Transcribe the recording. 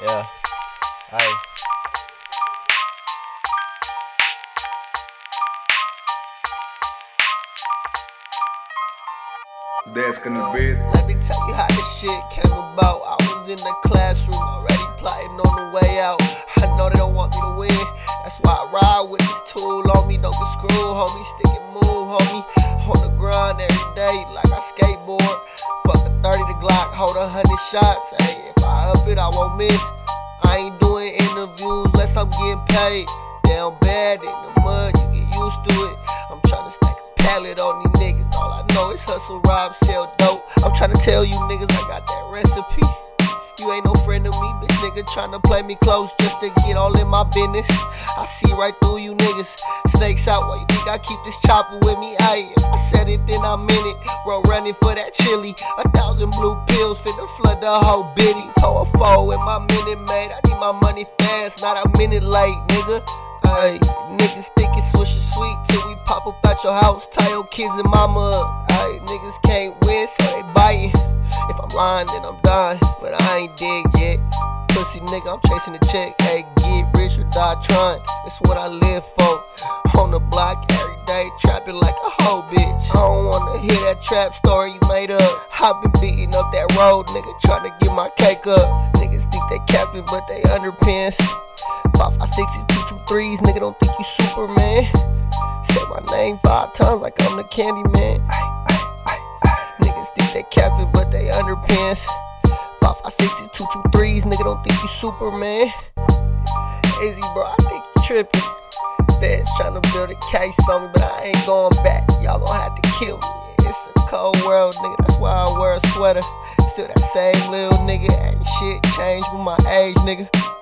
Yeah. Aye. Desk in the bed. Let me tell you how this shit came about. I was in the classroom already plotting on the way out. I know they don't want me to win. That's why I ride with this tool on me. Don't get screwed, homie. Stick and move, homie. On the grind every day like I skateboard. Fuck a 30 to Glock, hold 100 shots. Hey, if I up it, I won't miss. I ain't doing interviews unless I'm getting paid. Down bad in the mud, you get used to it. I'm trying to stack a pallet on these niggas. All I know is hustle, rob, sell dope. I'm trying to tell you niggas I got that recipe. You ain't no friend of me, bitch nigga tryna play me close just to get all in my business. I see right through you niggas. Snakes out, why you think I keep this chopper with me? Aye, if I said it, then I meant it. Road running for that chili. 1,000 blue pills finna flood the whole bitty. Pour a four in my Minute Maid. I need my money fast, not a minute late, nigga. Aye, niggas think it's swisher sweet till we pop up at your house. Tie your kids and mama up. Aye, niggas can't win, so they biting. If I'm lying, then I'm dying, but I ain't dead yet. Pussy nigga, I'm chasing the check. Hey, get rich or die trying. It's what I live for. On the block every day, trapping like a hoe bitch. I don't wanna hear that trap story you made up. I been beating up that road, nigga, trying to get my cake up. Niggas think they capping, but they underpants. 5, 5, 6, 2, 2, 3s, nigga don't think you Superman. Say my name 5 times like I'm the candy man. Niggas think they capping, but they underpants. 5, 5, 6, 2, 2, 3s, nigga don't think you Superman. Easy, bro, I think you tripping. Feds tryna build a case on me, but I ain't going back. Y'all gon' have to kill me. It's a cold world, nigga, that's why I wear a sweater. Still that same little nigga, ain't shit changed with my age, nigga.